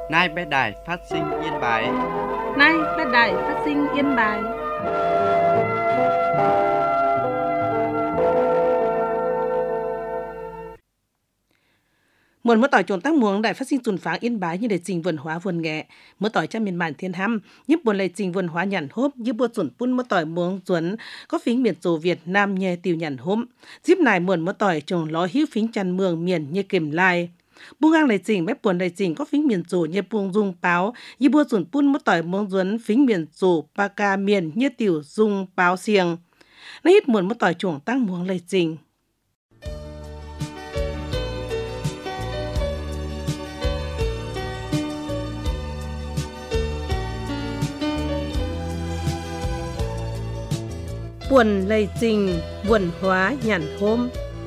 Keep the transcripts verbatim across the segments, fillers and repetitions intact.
Nay bé đài phát sinh Yên Bái. Nay bé đài phát sinh Yên Bái. Muộn mưa tỏi trốn tác muống đại phát sinh tuần phá Yên Bái như để trình vườn hóa vườn nghệ mưa tỏi trong miền bản thiên ham nhíp buồn lệ trình vườn hóa nhàn hốp như bua chuẩn pun mưa tỏi muống duẩn có phính miền tổ Việt Nam nhẹ tiêu nhàn hôm díp này muộn mưa tỏi trồng ló hiu phính chăn mường miền như kềm lai buông ngang lệ trình bếp buồn lệ trình có phính miền tổ như buông dung báo như bua chuẩn pun mưa tỏi muống duẩn phính miền tổ pa ca miền như tiểu dung báo xiềng nó hít muộn mưa tỏi trồng tăng muống lệ trình buồn lây trình, buồn hóa nhàn hôm.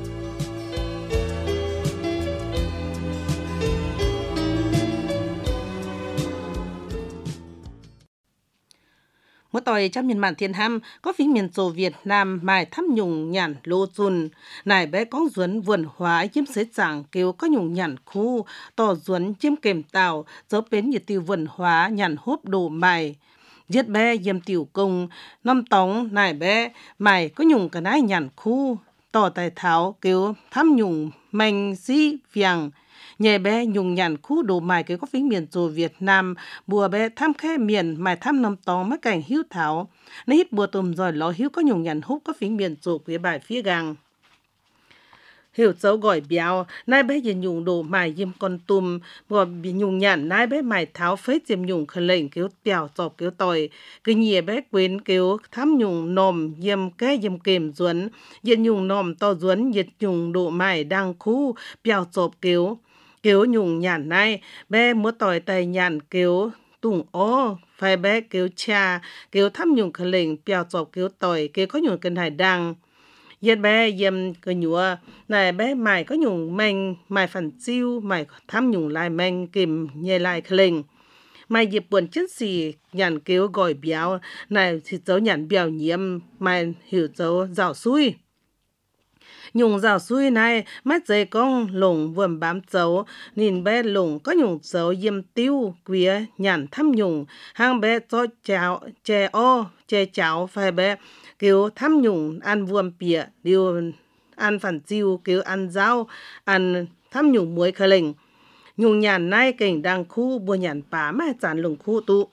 Mưa tỏi trong miền bản thiên ham có phí miền tổ Việt Nam mài thăm nhung nhàn lô chun nài bé con duẩn buồn hóa chiếm xế chẳng kêu có nhung nhàn khu tỏ duẩn chiếm kềm tàu dấu bến nhiệt tiêu buồn hóa nhàn hốp đồ mài giết bé dâm tiểu công năm tống nài bé mày có nhung cả nái nhàn khu tỏ tài tháo kêu thăm nhung manh xí viàng nhẹ bé nhung nhàn khu đồ mài kêu có phí miền tổ Việt Nam bùa bé thăm khe miền mài thăm năm tống mấy cảnh hiếu tháo nó hít bùa tùm rồi ló hiếu có nhung nhàn hút có phí miền tổ phía bài phía gang hiểu dấu gọi béo nai bé giờ nhung đồ mài diêm con tùm gọi bị nhung nhàn nai bé mài tháo phết diêm nhung khờ lệnh kêu bèo chọc kêu tỏi cứ nhẹ bé quên kêu thăm nhung nòm diêm cái diêm kềm duẩn diệt nhung nòm to duẩn diệt nhung đồ mài đang khu bèo chọc kêu kêu nhung nhàn nai bé múa tỏi tay nhàn kêu tùng ô phải bé kêu cha kêu thăm nhung khờ lệnh bèo chọc kêu tỏi kêu có nhung cần hải đăng Yên bé yếm cơ nhúa, này bé mày có nhung manh, mày phần chiêu, mày thăm nhung lại manh kìm nhẹ lại khling. Mày dịp buồn chân xì, nhàn kêu gọi béo, này thì dấu nhàn béo nhiễm, mày hiểu dấu rào xui. Nhung rào xui này, mắt dây con lùng vườn bám dấu, nhìn bé lùng có nhung dấu yếm tiêu, quía nhàn thăm nhung, hàng bé cho cháo, chè ô, chè cháo phải bé, kêu thăm nhung ăn vuông bịa điều ăn phản chiêu kêu ăn rau ăn thăm nhung muối khờ lệnh nhung nhàn nay cảnh đang khu bùa nhàn bá mà chán lùng khu tụ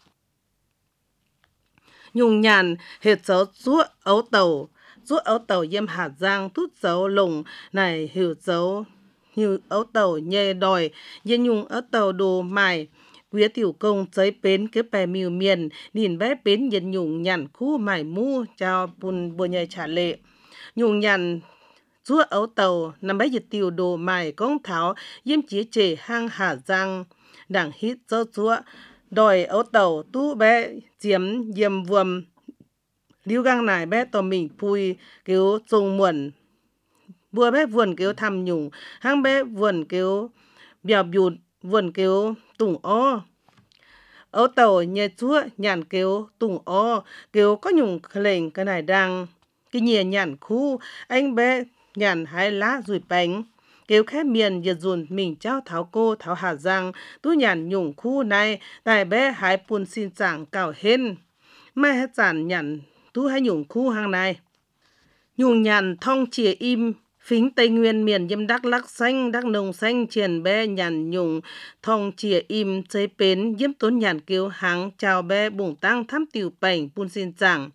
nhung nhàn hết dấu chúa ấu tàu chúa ấu tàu yêm hạt giang tút dấu lùng này hiểu dấu hiểu ấu tàu nhẹ đòi yên nhung ấu tàu đồ mài Quý tiểu công tới bến cái bè miêu miền, nhìn bé bến nhìn nhung nhằn khu mải mu cho bùn bùa nhảy trả lệ. Nhung nhằn chúa ấu tàu, nằm bé dịch tiểu đồ mải công tháo, yếm chế chế hang hà giang, đảng hít cho chúa, đòi ấu tàu tu bé chiếm yếm vuông. Lưu gang này bé tò mình pui kêu trông muộn, bùa bé vườn kêu thăm nhung, hang bé vườn kêu bèo bụt, vườn kêu tùng ô. Ấu tàu nhẹ chúa nhàn kêu tùng ô, kêu có nhung khệnh cái này đang. Cái nhẹ nhàn khu, anh bé nhàn hai lá rùi bánh. Kêu khép miền giật dùn mình cháu tháo cô tháo hà giang, tú nhàn nhung khu này, tài bé hai bùn xin chẳng cào hên. Mai hết chẳng nhàn tú hai nhung khu hàng này. Nhung nhàn thong chìa im. Phính Tây Nguyên miền dâm đắc lắc xanh, đắc nồng xanh, triền bé nhàn nhung, thong chìa im, chế bến, dâm tốn nhàn kêu háng, chào bé bùng tăng thăm tiểu bảnh, bùn xin chẳng.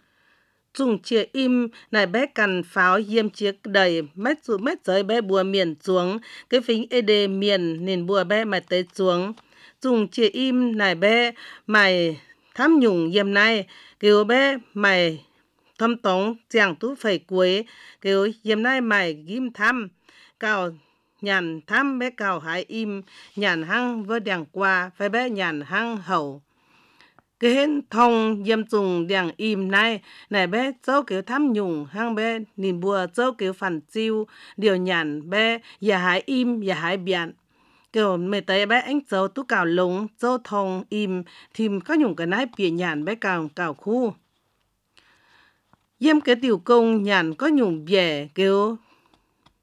Dùng chìa im, này bé cần pháo dâm chiếc đầy, mét dù mét giới bé bùa miền xuống, cái phính ê đê miền, nên bùa bé mày tới xuống. Dùng chìa im, này bé mày thăm nhung dâm này, kêu bé mày thâm tống chẳng tú phải cuối kêu yếm nay mày ghim thăm cào nhàn thăm bé cào hái im nhàn hăng vơ đèn qua phải bé nhàn hăng hậu cái hên thông yếm dùng đèn im này này bé châu kêu thăm nhung hăng bé nhìn bùa châu kêu phản chiêu điều nhàn béอย่าhái imอย่าhái biển kêu mày tới bé anh châu tú cào lúng châu thông im thìm có nhung cái nái bìa nhàn bé cào cào khu Yếm cái tiểu công nhàn có nhung bẻ kêu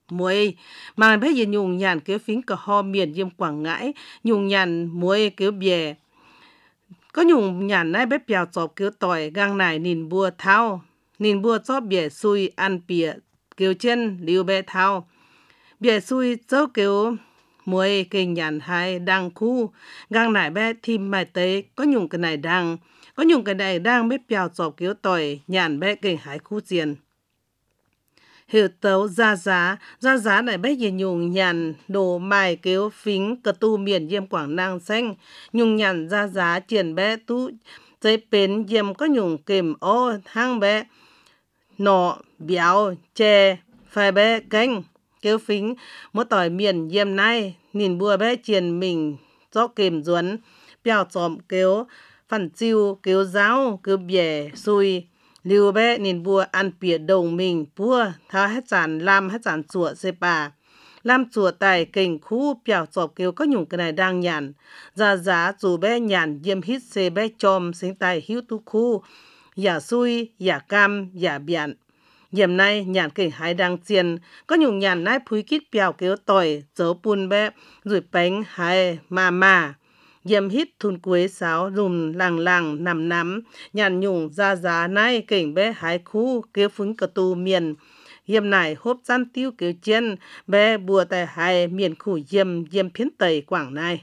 muối mà bây giờ nhung nhàn kiểu phím cờ ho miền diêm Quảng Ngãi nhung nhàn muối kiểu bè có nhung nhàn này bé bèo chọc kiểu tỏi gang này nhìn bùa thao nhìn bùa chóp bè xui ăn bìa kiểu chân liu bé thao bè xui châu kiểu muối kinh nhàn hai đang khu gang này bé thêm mai tế có nhung cái này đang có nhung cái này đang bé bèo chọc kiểu tỏi nhàn bé kinh hải khu tiền hiểu tấu ra giá, ra giá này bé gì nhung nhàn đồ mài kiểu phính cờ tu miền diêm Quảng Nam xanh nhung nhàn ra giá triển bé tu giấy bến diêm có nhung kìm ô hang bé nọ béo chè phải bé canh kiểu phính mỗi tỏi miền diêm này nhìn bùa bé triển mình cho kìm duấn béo chòm kiểu phần chiêu kiểu giáo kiểu bè xui liu bé nhìn bùa ăn bìa đồng mình bùa thao hết chản làm hết chản chùa xê bà làm chùa tài kình khu bèo chọc kêu có nhung cái này đang nhàn ra giá dù bé nhàn diêm hít xê bé chom sinh tài hiếu tu khu giả xui giả cam giả biển diêm này nhàn kình hai đang chiên có nhung nhàn nái phúi kít bèo kêu tỏi dấu bùn bé rồi bánh hai mà mà diêm hít thun quế sáo rùm làng làng nằm nắm nhàn nhung ra giá nay kỉnh bé hái khu kêu phúng cờ tu miền diêm này hốp chăn tiêu kêu chiên bé bùa tại hai miền khu diêm diêm phiến tây Quảng Nam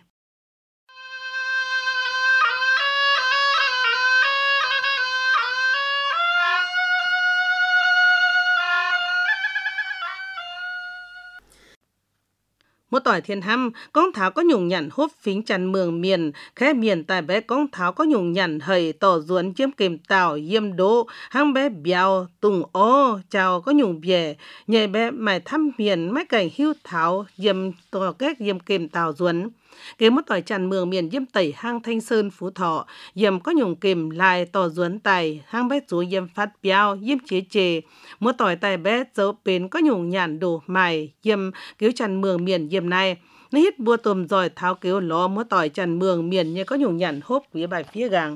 một tỏi thiên hăm con tháo có nhung nhằn hốp phính chăn mường miền khẽ miền tại bé con tháo có nhung nhằn hầy tỏ ruốn chiếm kìm tàu diêm đỗ hang bé béo tùng ô chào có nhung bè nhảy bé mày thăm miền mấy cảnh hưu tháo diêm tỏ kết diêm kìm tàu ruốn kế một tỏi chăn mường miền diêm tẩy hang Thanh Sơn Phú Thọ diêm có nhung kìm lại tỏ ruốn tài hang bé chú diêm phát béo diêm chế chề một tỏi tài bé dấu bến có nhung nhàn đồ mài diêm cứu chăn mường miền diêm này nó hít bua tôm giỏi tháo kéo ló múa tỏi chăn mường miền như có nhung nhàn hốp phía bài phía gàng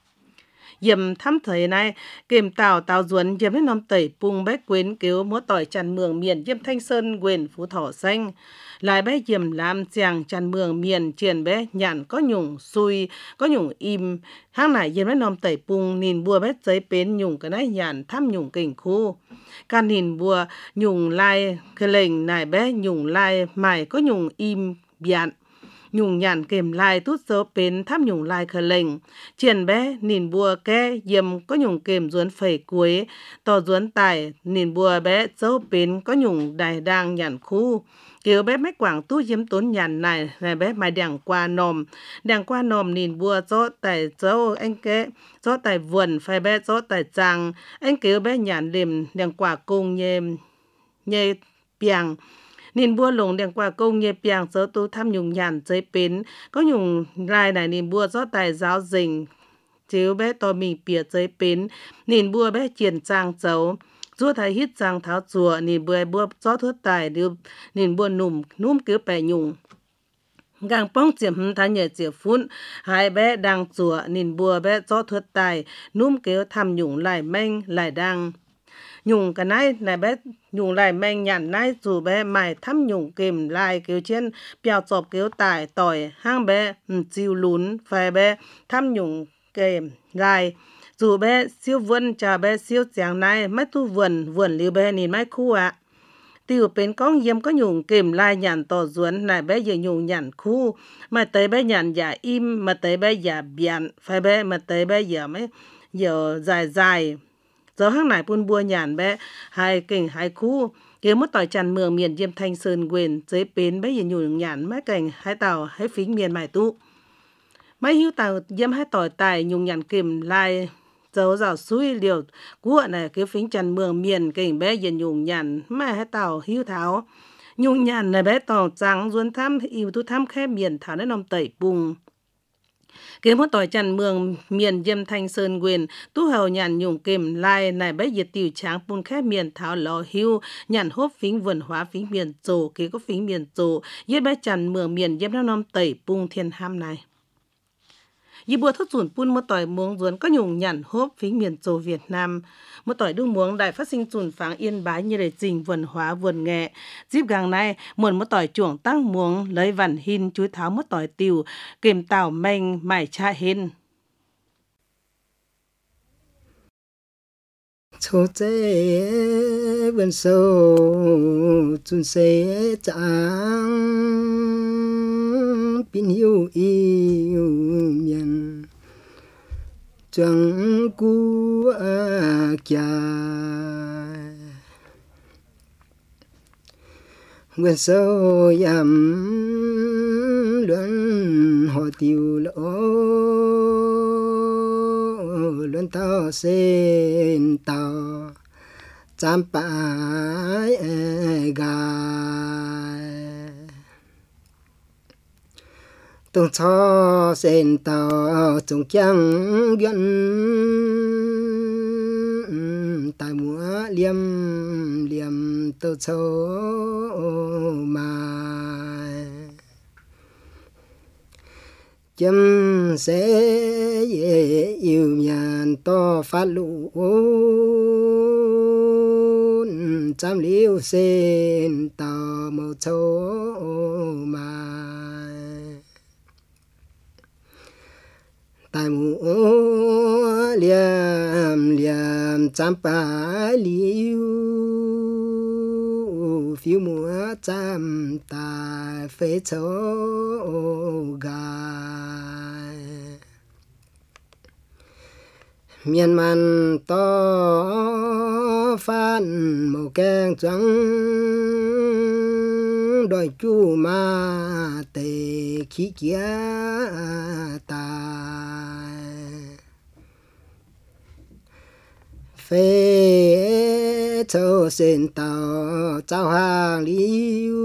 diêm thăm thời này kềm tàu tàu ruốn diêm hết nom tẩy pung bé quyến kéo múa tỏi chăn mường miền diêm Thanh Sơn quyền Phú Thọ xanh lại bé diêm làm chàng chăn mường miền triển bé nhàn có nhung xui có nhung im hang này diêm hết nom tẩy pung nhìn bua bé giấy bến nhung cái này nhàn thăm nhung kình khu can nhìn bùa nhung lai cái lệnh này bé nhung lai mày có nhung im biạn nhung nhàn kèm lai tút dấu bến thăm nhung lai cái lệnh triển bé nhìn bùa ke diêm có nhung kèm duốn phẩy cuối to duốn tài nhìn bùa bé dấu bến có nhung đài đang nhàn khu kiểu bé mấy quảng tu diêm tốn nhàn này này bé mày đằng qua nòm đằng qua nòm nhìn bùa gió tài dấu anh kế gió tài vườn phải bé gió tài trang anh kiểu bé nhàn liềm đằng quả cung nhê nhê piang nhìn bùa lồng đằng quả cung nhê piang dấu tu thăm nhung nhàn giấy pến có nhung lai này nhìn bùa gió tài giáo dình chiếu bé to mình bìa giấy pến nhìn bùa bé triển trang dấu chúa thầy hít sang tháo chùa nhìn bùa bùa gió thốt tài đưa nhìn bùa nùm núm kiểu bè nhung gang pong chiếm thái nhẹ chiếm phun hai bé đang chùa nhìn bùa bé gió thốt tài núm kiểu thăm nhung lại manh lại đang nhung cái này này bé nhung lại manh nhàn này dù bé mày thăm nhung kìm lại kiểu trên bèo chọc kiểu tài tỏi hang bé chiêu lún phải bé thăm nhung kìm lại dù bé siêu vườn chả bé siêu chàng này mấy tu vườn vườn liu bé nhìn mấy khu ạ tiêu bên con diêm có nhung kìm lai nhàn tỏ duẩn này bé giờ nhung nhàn khu mà tới bé nhàn giả im mà tới bé giả biển phải bé mà tới bé giờ mấy giờ dài dài giờ hàng này buôn bua nhàn bé hai kình hai khu kia mất tỏi chăn mường miền diêm Thanh Sơn quyền dưới bến bé giờ nhung nhàn mấy kình hai tàu hai phính miền mài tu mấy hiếu tàu diêm hai tỏi tài nhung nhàn kìm lai dấu dạo suy liều của này cái phính chăn mường miền kình bé giờ nhung nhàn mà hai tàu hiếu tháo nhung nhàn này bé tàu trắng duôn thăm yêu tu thăm khép miền thảo đến nòng tẩy bùng cái một tỏi chăn mường miền diêm Thanh Sơn quyền tu hầu nhàn nhung kìm lai này bé giờ tiểu tráng bùng khép miền thảo lò hiu nhàn hốp phính vườn hóa phính miền trổ cái có phính miền trổ yết bé chăn mường miền diêm nòng tẩy bùng thiên ham này y bùa thốt chuẩn pun một tỏi muống ruốn có nhung nhằn hốp phía miền châu Việt Nam một tỏi đu muống đại phát sinh chuẩn pháng Yên Bái như để trình vườn hóa vườn nghệ dịp gang này muộn một tỏi chuồng tăng muống lấy vằn hin chuối tháo một tỏi tiều kềm tảo manh mải cha hin cho chế vườn sâu chun sẽ chẳng pin yêu yêu miền chẳng cu à kia vườn sâu yam luận họ tiêu lỗ luận tao sen tao chăm phải gai tung cho sen tao trồng chẳng gần tại múa liêm liêm tao châu mà chấm sẽ yêu nhàn to phát lũ chăm liêu sen tàu màu châu mà tại mũ liềm liềm chăm pa liêu phiêu múa chăm tài phế châu gai miền man to phan màu keng trắng đôi chu ma tề khí kia tài phê châu sen tàu trao hàng liu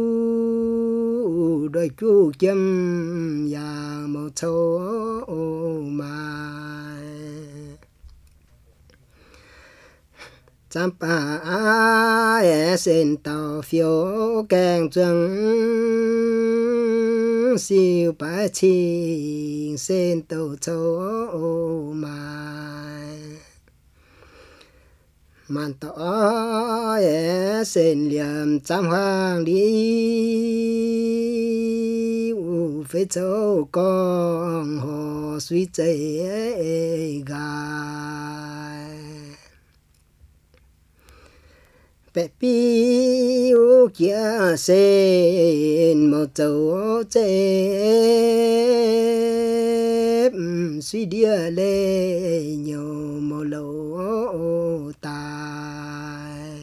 đôi chu châm nhà màu châu mà chăm pa sen tàu phiêu keng trăng siêu pa chi sen tàu châu mà man tỏ sen liềm chăm hoang đi phế châu con hồ suy chạy gai bé piu kia sen một châu chép suy đĩa lê nhiều màu lâu tài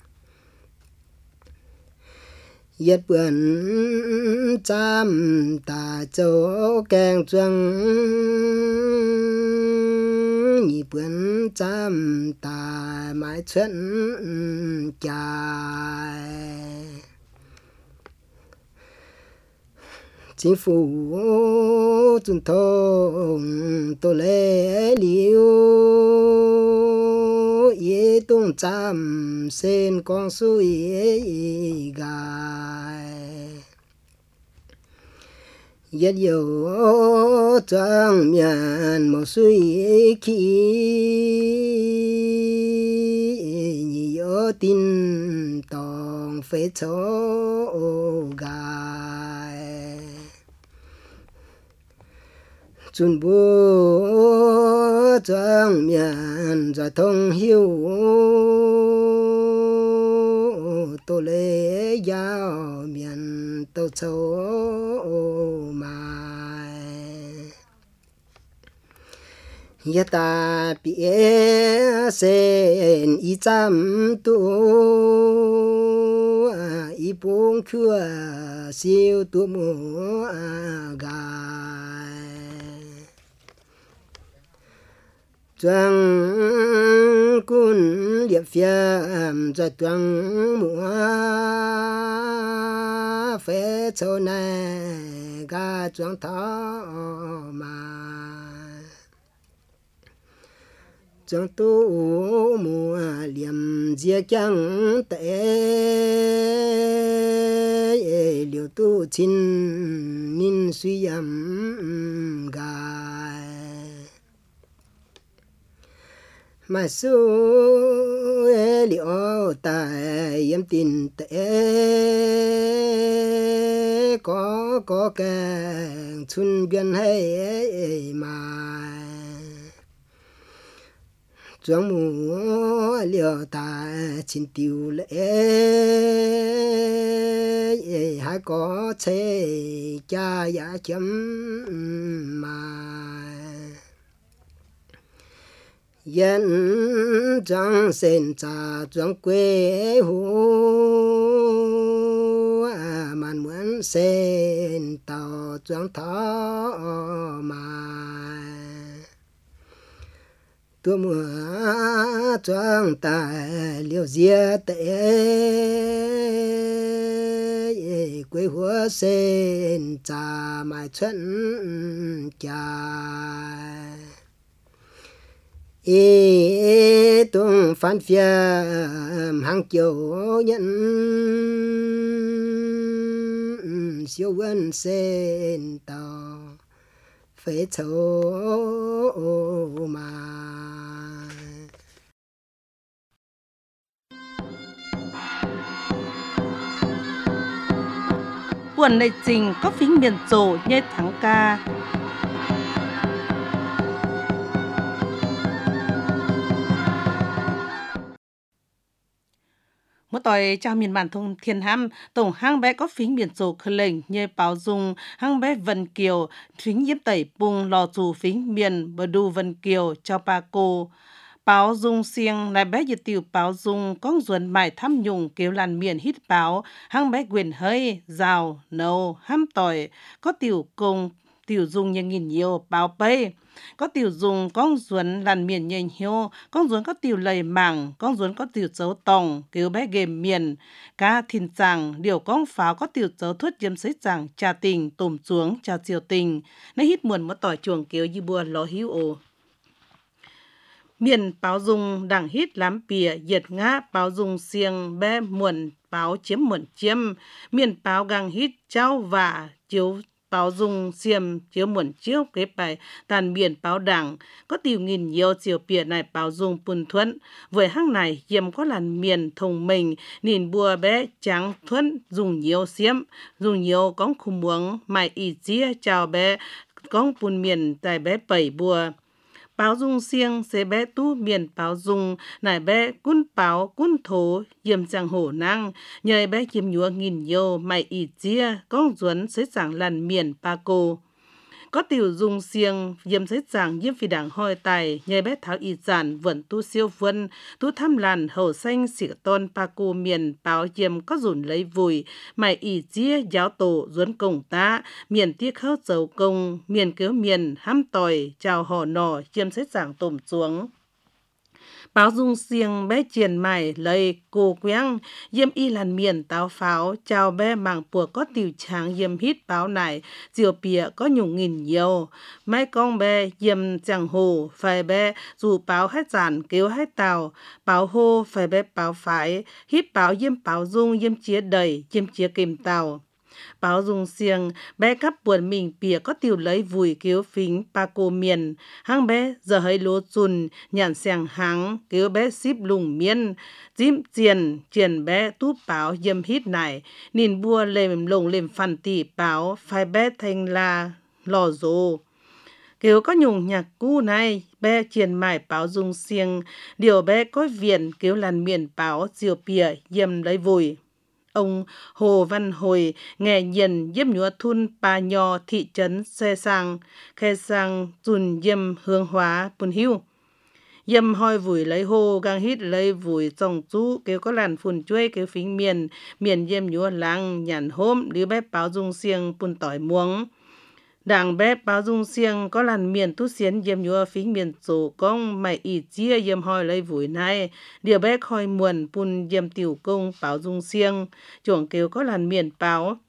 yết bướn chăm ta châu keng trăng nhị bướn chăm ta mãi chuyện dài chính phủ chúng thông tôi lẽ liu ye tung chăm sen con suy gai yết dầu trăng miền màu suy khí nhị yo tin tòng phế châu gai chun bố trăng miền ra thông hiu tô lê giao miền tô châu mai ya ta bie sen y chăm tu y bông khua siêu tu mua gai trăng cún liệp phiêm cho trăng múa phế châu này ga trăng thọ mà chẳng tu mùa liềm dia chẳng tệ liều tu chín nín suy âm gai mà su liều tài yếm tin tệ có có càng xuân biên hay mà trong mùa liều ta chín tiêu lệ hay có chế cha giá chấm mà dân trong sen trà trong quê hú màn muốn sen tàu trong thó mà tôi mùa trong tài liều dìa tệ quê húa sen trà mai xuân trà ê tung phán phiêm hàng chiều nhận siêu vân sen tàu phế châu mà buồn này trình có phím miền rổ như thắng ca một tỏi chào miền bản thông thiên ham tổng hang bé có phím miền rổ khơi lệnh như báo dung hang bé vân kiều phím nhiếp tẩy bung lò dù phím miền bờ đu vân kiều chào pa cô báo dung xiêng này bé nhiệt tiểu báo dung con ruột mải thăm nhung kêu làn miền hít báo hang bé quyền hơi rào nâu ham tỏi có tiểu công tiểu dung như nghìn nhiều báo bay có tiểu dùng con ruột làn miền nhện hiếu con ruột có tiểu lầy mảng con ruột có tiểu dấu tòng kêu bé ghềm miền cá thìn chàng điều con pháo có tiểu dấu thuất diêm sấy chàng trà tình tùm xuống trà chiều tình nay hít muộn một tỏi chuồng kêu như bùa ló hiu ồ miền báo dung đảng hít lắm bìa diệt ngã báo dung xiêng bé muộn báo chiếm muộn chiếm miền báo gang hít trao và chiếu báo dung xiêm chiếu muộn chiếu kế bài tàn biển báo đảng có tiểu nghìn nhiều chiều bìa này báo dung bùn thuẫn với hang này hiếm có làn miền thông mình nhìn bùa bé trắng thuẫn dùng nhiều xiêm dùng nhiều con khung muống mày ý chia chào bé con bùn miền tại bé bảy bùa báo dung xiêng sẽ bé tu miền báo dung nải bé cún báo cún thố yếm giang hổ năng nhờ bé chiếm nhúa nghìn nhiều mày ý chia con duẩn sẽ giảng làn miền pa cô có tiểu dung xiêng yếm sẽ giảng yếm phi đảng hoi tài nhờ bé tháo ý giản vẫn tu siêu vân tu thăm làn hậu xanh xỉ tôn pa cô miền báo yếm có dùn lấy vùi mày ý chia giáo tổ duẩn công ta miền tiếc khâu dầu công miền kéo miền hăm tỏi chào hò nò yếm sẽ giảng tổm xuống báo dung xiêng bé triền mày lấy cô quéng yếm y làn miền táo pháo chào bé mảng pùa có tiểu tráng yếm hít báo này diều bìa có nhung nghìn nhiều mấy con bé yếm chẳng hồ phải bé dù báo hết giản kêu hết tàu báo hô phải bé báo phái hít báo yếm báo dung yếm chia đầy yếm chia kìm tàu báo dung xiêng bé cắp buồn mình bìa có tiểu lấy vùi kêu phính pa cô miền hang bé giờ hơi lúa chùn nhàn xèng háng kêu bé xíp lùng miên dím triền triền bé tú báo yếm hít này nhìn bua lềm lồng lềm phản tỷ báo phải bé thành là lò rồ kêu có nhung nhạc cũ này bé triền mải báo dung xiêng điều bé có viện kêu làn miền báo diều bìa yếm lấy vùi ông Hồ Văn Hồi nghe nhìn yếm nhúa thun pa nho thị trấn xe sang khe sang dùn yếm hương hóa bùn hiu yếm hoi vùi lấy hô gang hít lấy vùi trong chú kêu có làn phun chuối kêu phính miền miền yếm nhúa lăng nhàn hôm đứa bé báo dung xiêng bùn tỏi muống đảng bé báo dung xiêng có làn miền tu xiến yếm nhúa phính miền tổ công mày ý chia yếm hoi lấy vùi này điều bé khoi muộn bùn yếm tiểu công báo dung xiêng chuồng kêu có làn miền báo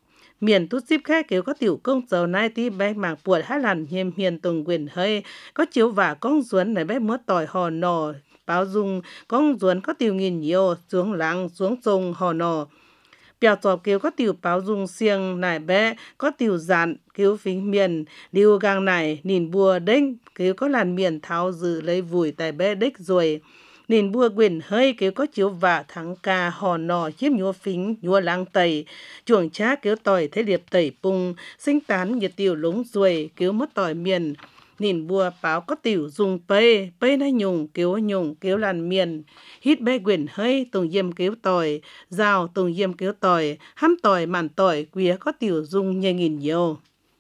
miền tu ship khác kiểu có tiểu công dầu nai tí bé mảng buột hai lần hiềm hiền tùng quyền hơi có chiếu vả con ruốn này bé mất tỏi hò nò báo dung con ruốn có tiểu nghìn nhiều xuống lăng xuống sông hò nò bèo chọp kiểu có tiểu báo dung xiềng nải bé có tiểu dạn kiểu phính miền liu gang này nhìn bùa đinh kiểu có làn miền tháo dự lấy vùi tại bé đích rồi nhìn bùa quyền hơi kiểu có chiếu vả thắng ca hò nò chiếm nhúa phính nhúa lang tẩy chuồng chá kiểu tỏi thế liệp tẩy pung sinh tán nhiệt tiểu lúng ruồi kiểu mất tỏi miền nhìn bùa báo có tiểu dùng pê pê nó nhung kiểu nhung kiểu làn miền hít bé quyền hơi tùng diêm kiểu tỏi rào tùng diêm kiểu tỏi hăm tỏi màn tỏi quía có tiểu dùng nhẹ nghìn nhiều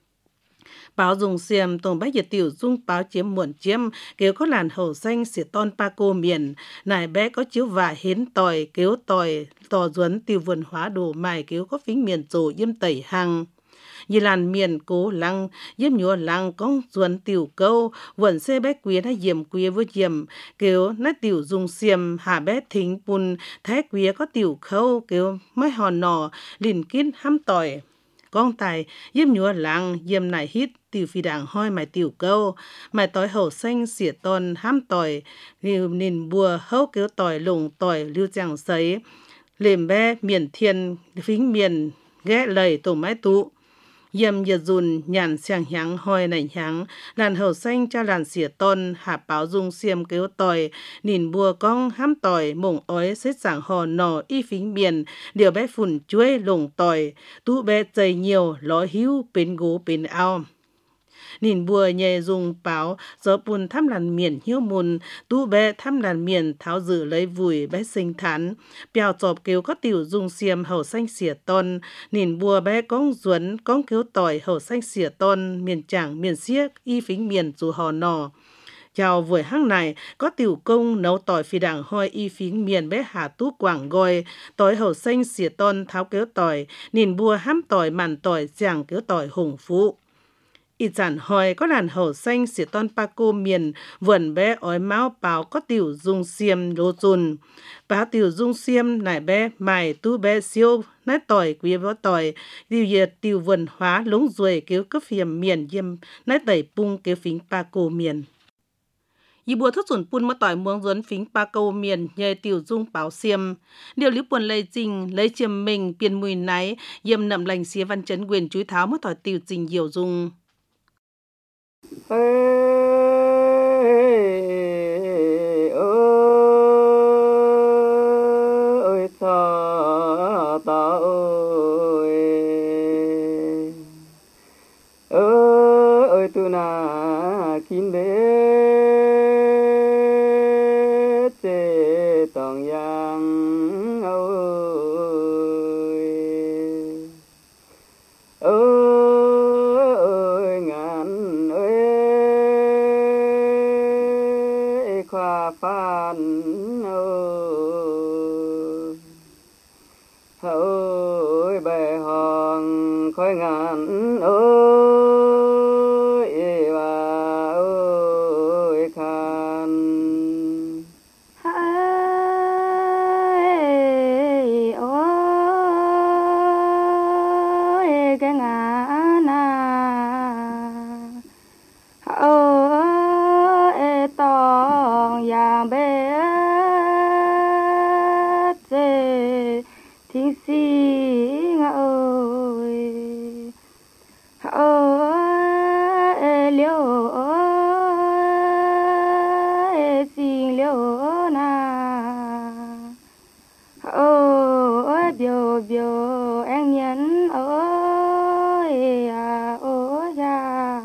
báo dùng xiêm tùng bách nhiệt tiểu dung báo chiếm muộn chiếm kiểu có làn hậu xanh xỉa ton pa cô miền nài bé có chiếu vả hiến tỏi kiểu tỏi tò duấn tiêu vườn hóa đồ mài kiểu có phính miền trổ yếm tẩy hăng như làn miền cố lăng yếm nhúa lăng con duấn tiểu câu vườn xe bé quý nó diềm quý với diềm kiểu nó tiểu dùng xiêm hà bé thính bùn thái quý có tiểu khâu kiểu mới hòn nò lìn kín hăm tỏi con tài yếm nhúa lăng yếm này hít tiểu phi đảng hoi mày tiểu câu mày tỏi hậu xanh xỉa ton hám tỏi liu nìn bùa hâu kiểu tỏi lủng tỏi lưu chẳng sấy lềm bé miền thiên phính miền ghé lầy tổ mái tụ yếm nhiệt dùn nhàn xiang háng hoi nảnh háng làn hậu xanh cho làn xỉa ton hạ báo dung xiêm kiểu tỏi nìn bùa con hám tỏi mộng ói xếp sảng hò nò y phính miền điều bé phun chuối lủng tỏi tú bé dày nhiều ló hữu bên gố bên ao nhìn bùa nhẹ dùng báo gió bùn thăm làn miền hiếu mùn tú bé thăm làn miền tháo dự lấy vùi bé sinh thán bèo chọp kêu có tiểu dùng xiêm hậu xanh xỉa ton nhìn bùa bé con duấn con kêu tỏi hậu xanh xỉa ton miền chẳng miền xiếc y phính miền dù hò nò chào với hang này có tiểu công nấu tỏi phi đảng hoi y phính miền bé hà tú quảng goi tỏi hậu xanh xỉa ton tháo kêu tỏi nhìn bùa hám tỏi màn tỏi chẳng kêu tỏi hùng phú ít giản hỏi có làn hậu xanh xỉa ton pa cô miền vườn bé ói máu báo có tiểu dung xiêm lô dùn báo tiểu dung xiêm nải bé mài tu bé siêu nái tỏi quý võ tỏi điều nhiệt tiểu vườn hóa lúng ruồi kiểu cấp phiềm miền yêm nái tẩy pung kiểu phính pa cô miền y bùa thất sủn pun mà tỏi muông duấn phính pa câu miền nhờ tiểu dung báo xiêm điều lý buồn lây trình lấy chiêm mình tiền mùi náy yêm nậm lành xía văn chấn quyền chúi tháo mà tỏi tiểu trình nhiều dung ơi ơi sao ta ơi ơi ơi tu na kín bế chế tòng yang ơi ơi phan ơi ơi bè hòn khói ngàn ơi bà ơi khan ơi ơi cái ngàn à ơi tòng yang bé thiên si ơi ơi liêu ơi xin liêu na ơi biểu biểu anh nhân ơi à ơi à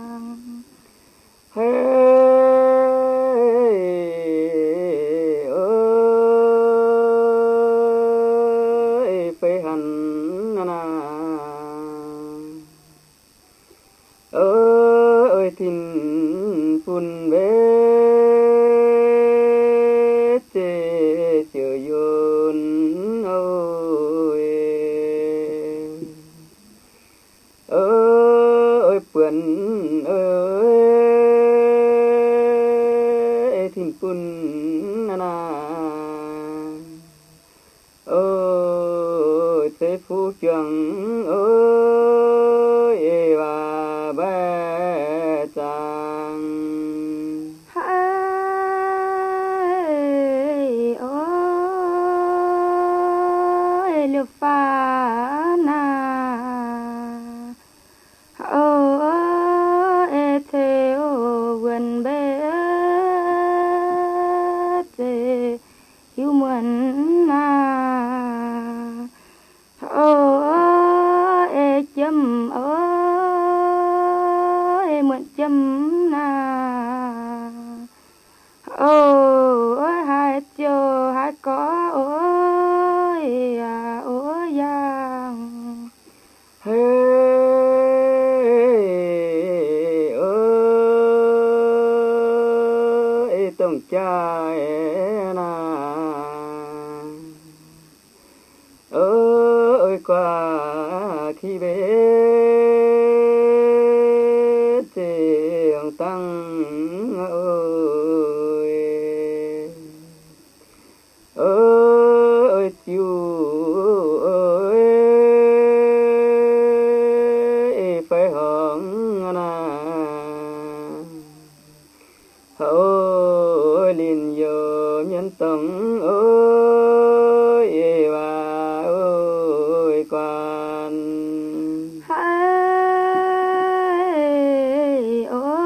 ơi thìn phun bế chế chiều yun ơi liêu pha na ô e thế ô quên bê thế yêu muốn na ô e chấm ô e muốn chấm na ô hai chiều hai có ôi à ôi giang hey ơi tông trai na ơi qua khi bé tiếng tăng ơi ơi chiều ơi phải hưởng na ơi liền giờ nhân tầng ơi và ơi quan hai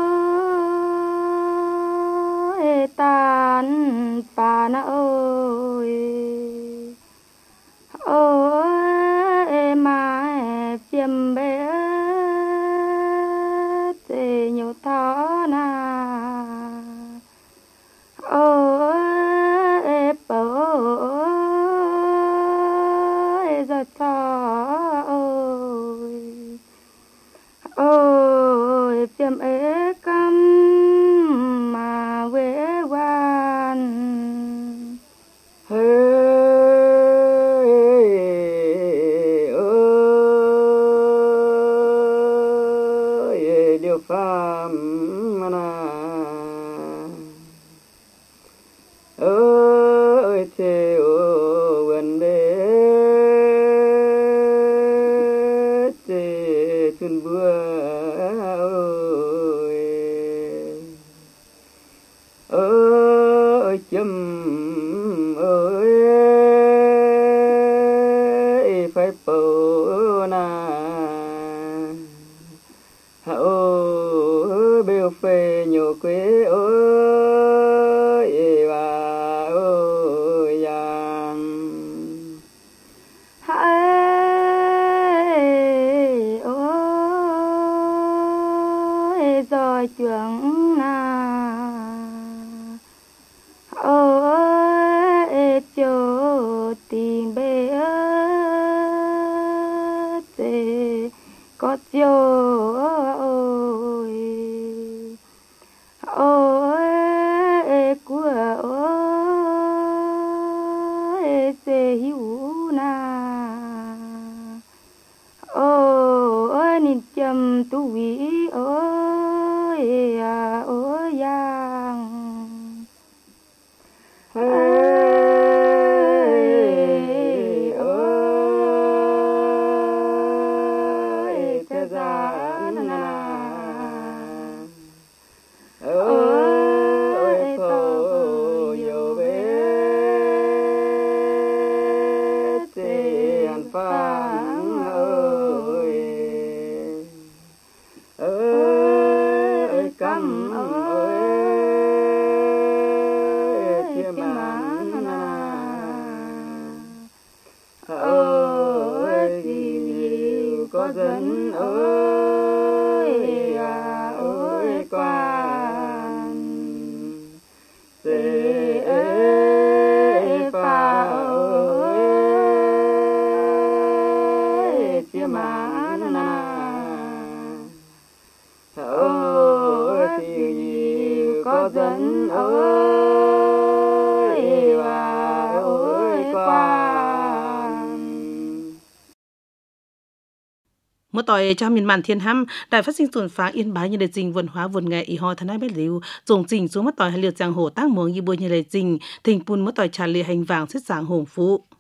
ôi tan pa na ơi ôi mai phiêm bé thế nhiều thó na ôi ôi giật thó ôi ôi phiêm ế căm mà quê quan hey ơi điều phạm na ơi thế ô quên bê thế xuân bữa ơi chấm ơi phải bầu na ơi bêu phê nhiều quê ơi và ơi giang hai ôi rồi chuyện na ôi cho tìm bê thế có cho ôi ôi của ôi sẽ hiểu na ôi nhìn chăm tu ý ôi à ôi giang hey ơi thế gian na ơi phô yêu bé tiền phang ơi ơi căm ơi thiên mãn na ơi gì có dân ơi à ơi quan sẽ pha ơi thiên mãn na ơi thì gì có dân ơi và ơi quan มื่อต่อยจามินมันเทียนห้ำได้phát sinhส่วนฟ้าอินบายยังได้จริงวนหวาวนไงอีหอทนายเบลิวจงจริงสูงเมื่อต่อยให้เลียวจังโหตั้งเมืองยีบัวยังได้จริงถึงปุ่นเมื่อต่อยชาลีแห่งวางเส้นสางหงฟู